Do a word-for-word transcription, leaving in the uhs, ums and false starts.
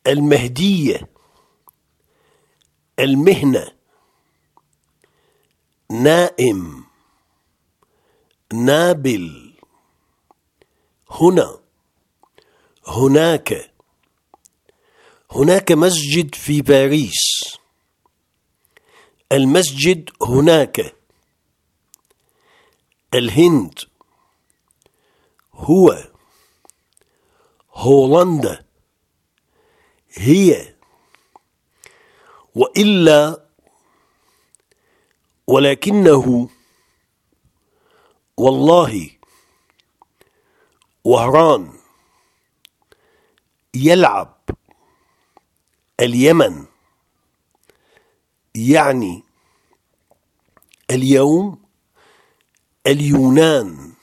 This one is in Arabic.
المهدية، المهنة، نائم، نابل، هنا، هناك. هناك مسجد في باريس، المسجد هناك. الهند، هو، هولندا، هي. وإلا ولكنه، والله، وهران، يلعب، اليمن، يعني، اليوم، اليونان.